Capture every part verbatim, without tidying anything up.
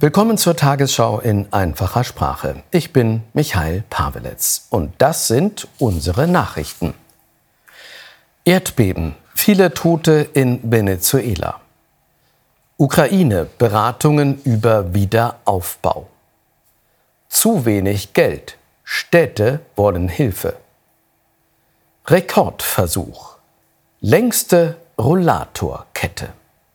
Willkommen zur Tagesschau in einfacher Sprache. Ich bin Michael Pavelec und das sind unsere Nachrichten. Erdbeben, viele Tote in Venezuela. Ukraine, Beratungen über Wiederaufbau. Zu wenig Geld, Städte wollen Hilfe. Rekordversuch, längste Rollatorkette.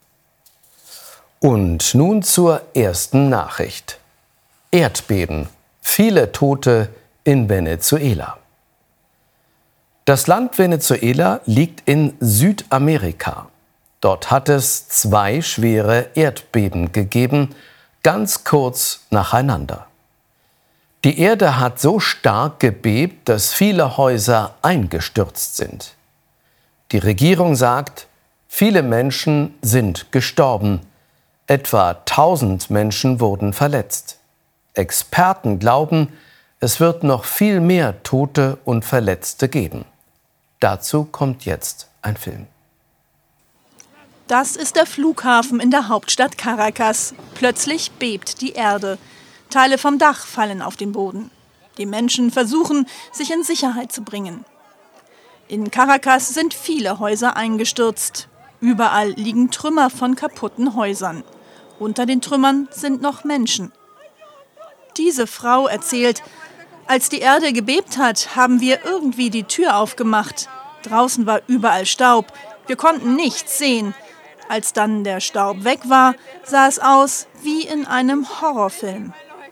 Und nun zur ersten Nachricht. Erdbeben, viele Tote in Venezuela. Das Land Venezuela liegt in Südamerika. Dort hat es zwei schwere Erdbeben gegeben, ganz kurz nacheinander. Die Erde hat so stark gebebt, dass viele Häuser eingestürzt sind. Die Regierung sagt, viele Menschen sind gestorben. Etwa tausend Menschen wurden verletzt. Experten glauben, es wird noch viel mehr Tote und Verletzte geben. Dazu kommt jetzt ein Film. Das ist der Flughafen in der Hauptstadt Caracas. Plötzlich bebt die Erde. Teile vom Dach fallen auf den Boden. Die Menschen versuchen, sich in Sicherheit zu bringen. In Caracas sind viele Häuser eingestürzt. Überall liegen Trümmer von kaputten Häusern. Unter den Trümmern sind noch Menschen. Diese Frau erzählt, als die Erde gebebt hat, haben wir irgendwie die Tür aufgemacht. Draußen war überall Staub. Wir konnten nichts sehen. Als dann der Staub weg war, sah es aus wie in einem Horrorfilm.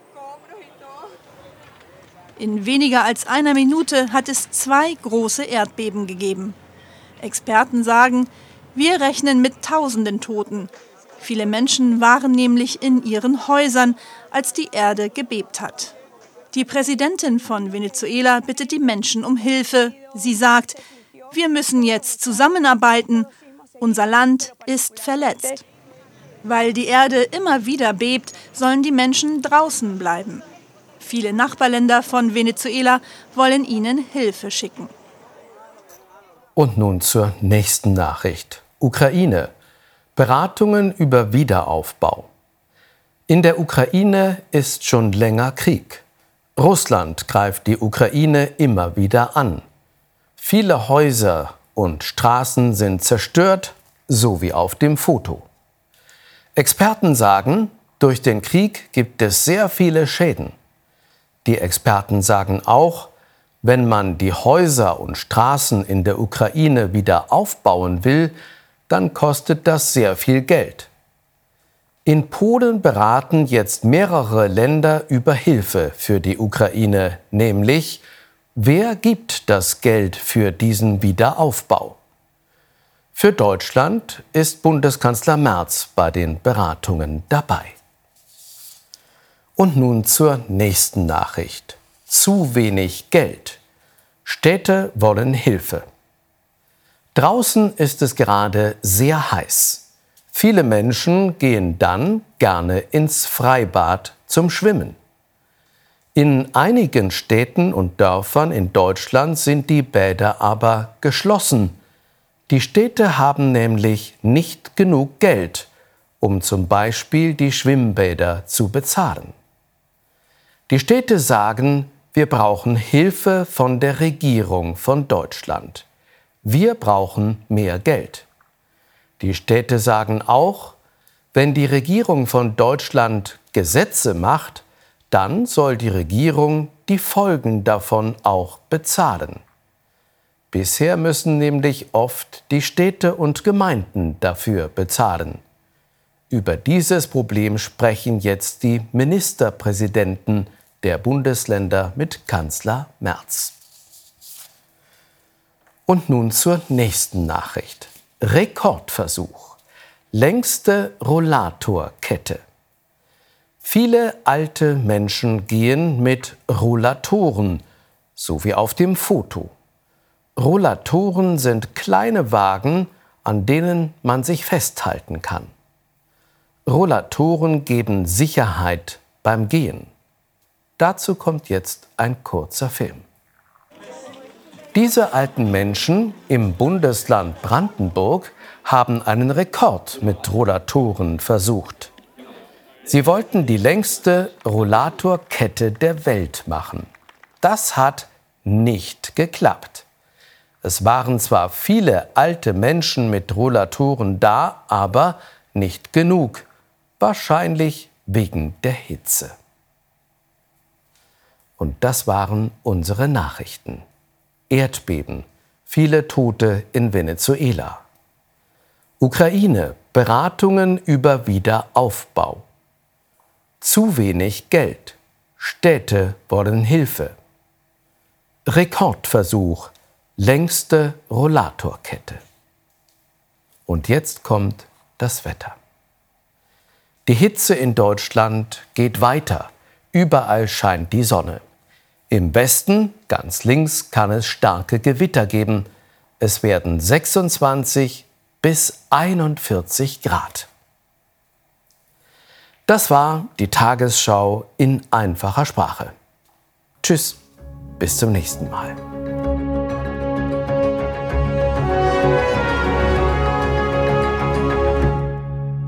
In weniger als einer Minute hat es zwei große Erdbeben gegeben. Experten sagen, wir rechnen mit tausenden Toten. Viele Menschen waren nämlich in ihren Häusern, als die Erde gebebt hat. Die Präsidentin von Venezuela bittet die Menschen um Hilfe. Sie sagt, wir müssen jetzt zusammenarbeiten. Unser Land ist verletzt. Weil die Erde immer wieder bebt, sollen die Menschen draußen bleiben. Viele Nachbarländer von Venezuela wollen ihnen Hilfe schicken. Und nun zur nächsten Nachricht. Ukraine. Beratungen über Wiederaufbau. In der Ukraine ist schon länger Krieg. Russland greift die Ukraine immer wieder an. Viele Häuser und Straßen sind zerstört, so wie auf dem Foto. Experten sagen, durch den Krieg gibt es sehr viele Schäden. Die Experten sagen auch, wenn man die Häuser und Straßen in der Ukraine wieder aufbauen will, dann kostet das sehr viel Geld. In Polen beraten jetzt mehrere Länder über Hilfe für die Ukraine, nämlich wer gibt das Geld für diesen Wiederaufbau? Für Deutschland ist Bundeskanzler Merz bei den Beratungen dabei. Und nun zur nächsten Nachricht. Zu wenig Geld. Städte wollen Hilfe. Draußen ist es gerade sehr heiß. Viele Menschen gehen dann gerne ins Freibad zum Schwimmen. In einigen Städten und Dörfern in Deutschland sind die Bäder aber geschlossen. Die Städte haben nämlich nicht genug Geld, um zum Beispiel die Schwimmbäder zu bezahlen. Die Städte sagen, wir brauchen Hilfe von der Regierung von Deutschland. Wir brauchen mehr Geld. Die Städte sagen auch, wenn die Regierung von Deutschland Gesetze macht, dann soll die Regierung die Folgen davon auch bezahlen. Bisher müssen nämlich oft die Städte und Gemeinden dafür bezahlen. Über dieses Problem sprechen jetzt die Ministerpräsidenten der Bundesländer mit Kanzler Merz. Und nun zur nächsten Nachricht. Rekordversuch. Längste Rollatorkette. Viele alte Menschen gehen mit Rollatoren, so wie auf dem Foto. Rollatoren sind kleine Wagen, an denen man sich festhalten kann. Rollatoren geben Sicherheit beim Gehen. Dazu kommt jetzt ein kurzer Film. Diese alten Menschen im Bundesland Brandenburg haben einen Rekord mit Rollatoren versucht. Sie wollten die längste Rollatorkette der Welt machen. Das hat nicht geklappt. Es waren zwar viele alte Menschen mit Rollatoren da, aber nicht genug. Wahrscheinlich wegen der Hitze. Und das waren unsere Nachrichten. Erdbeben, viele Tote in Venezuela. Ukraine, Beratungen über Wiederaufbau. Zu wenig Geld, Städte wollen Hilfe. Rekordversuch, längste Rollatorkette. Und jetzt kommt das Wetter. Die Hitze in Deutschland geht weiter. Überall scheint die Sonne. Im Westen, ganz links, kann es starke Gewitter geben. Es werden sechsundzwanzig bis einundvierzig Grad. Das war die Tagesschau in einfacher Sprache. Tschüss, bis zum nächsten Mal.